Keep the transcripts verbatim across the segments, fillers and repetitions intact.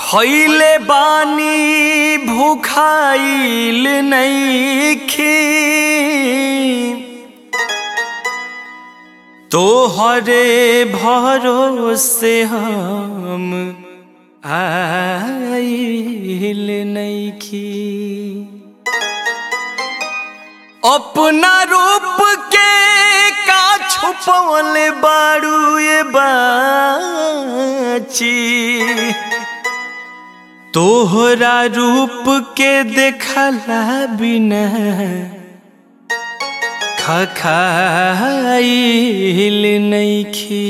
खइले बानी भूखाइल नइखी तोहरे भरोसे हम आइल नइखी। अपना रूप के का छुपवले बारू ये बाची तोहरा रूप के देखला बिना खखाइल नइखी।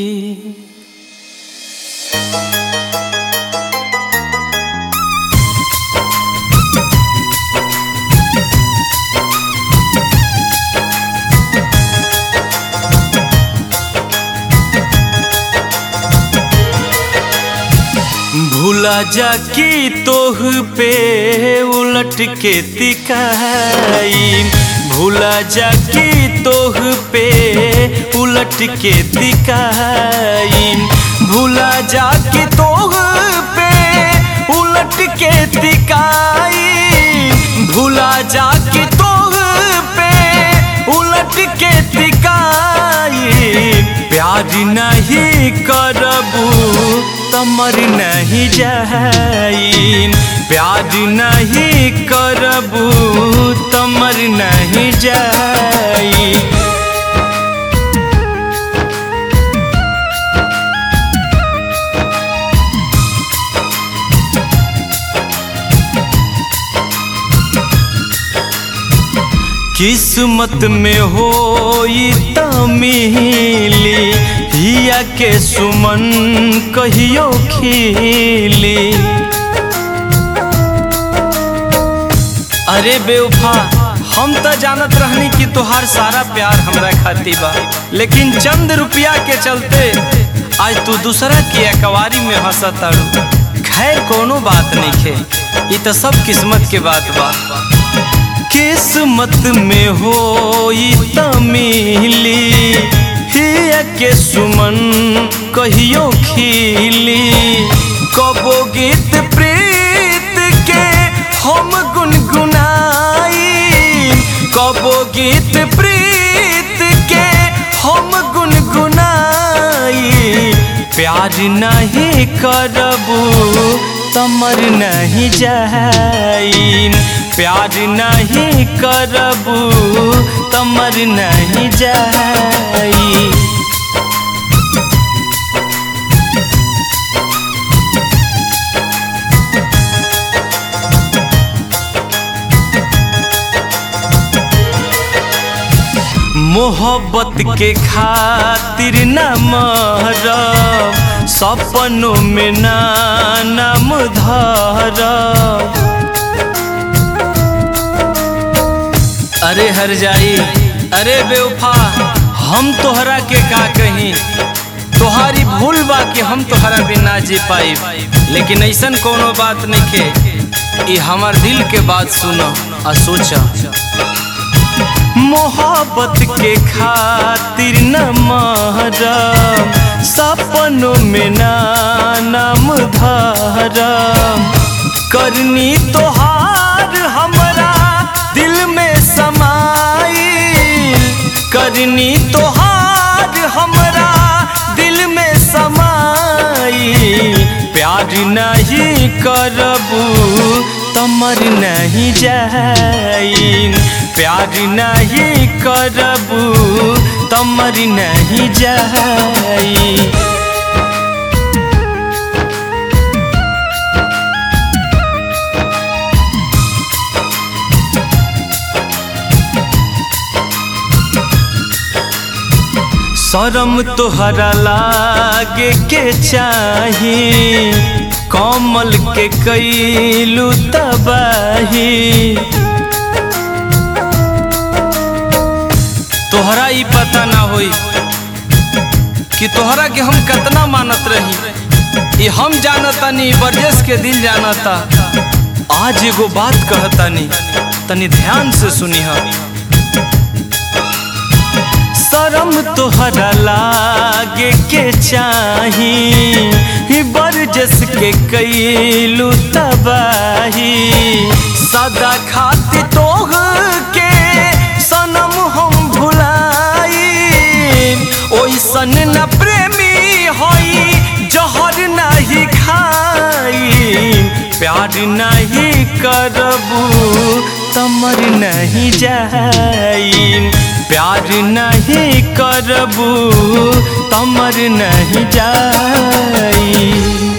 भूला जा कि तोह पे उलट के तिकाई, भूला जा कि तोह पे उलट के तिकाई, भूला जा कि तोह पे उलट के तिकाई, भूला जा कि तोह पे उलट के तिकाई। प्यार नहीं करबू तमर नहीं जाई, प्यार नहीं करबू तमर नहीं जाई। किस्मत में होई त मिली हिया के सुमन कहियो खिली। अरे बेवफा हम तो जानत रहनी कि तोहार सारा प्यार हमरा खाती बा, लेकिन चंद रुपया के चलते आज तू दूसरा की अकवारी में हंसताड़ू। खैर कोनो बात नहीं खे, ये तो सब किस्मत के बात बा। किस्मत में होई त मिली हिया के सुमन कहियो खिली। कबो गीत प्रीत के हम गुनगुनाई, कबो गीत प्रीत के हम गुनगुनाई। प्यार नहीं करबू तमर नहीं जाई, प्यार नहीं करबू तमर नहीं जाई। मोहब्बत के खातिर न मरब, सपनों में ना नाम धरब। अरे हर जाई, अरे बेवफा हम तोहरा के का कहीं, तोहारी भूल बा कि हम तोहरा बिना जी पाई। लेकिन ऐसन कोनो बात नहीं खे, ये हमार दिल के बात सुनो आ सोचा। मोहब्बत के खातिर न मरब, सपनों में ना नाम धरब। करनी तोहार हमरा दिल में समाई, करनी तोहार हमरा दिल में समाई। प्यार नहीं करबू तमर नहीं जाई, प्यार नहीं करबू तमर नहीं जाई। शरम तोहरा लागे के चाही, कमल के कैलू तबाही। तोहरा ई पता ना होई कि तोहरा के हम कितना मानत रही, ये हम जानतानी, बरजेस के दिल जानता। आज एगो बात कहतानी, तनी ध्यान से सुनिहा। शरम तोहरा लागे के चाही, राजेश के कैलू तबाही सदा खाती तोह के सनम हम भुलाई ओइसन न प्रेमी होई जहर नहीं खाई प्यार नहीं करबू तमर नहीं जाई प्यार नहीं करबू तमर नहीं जाई।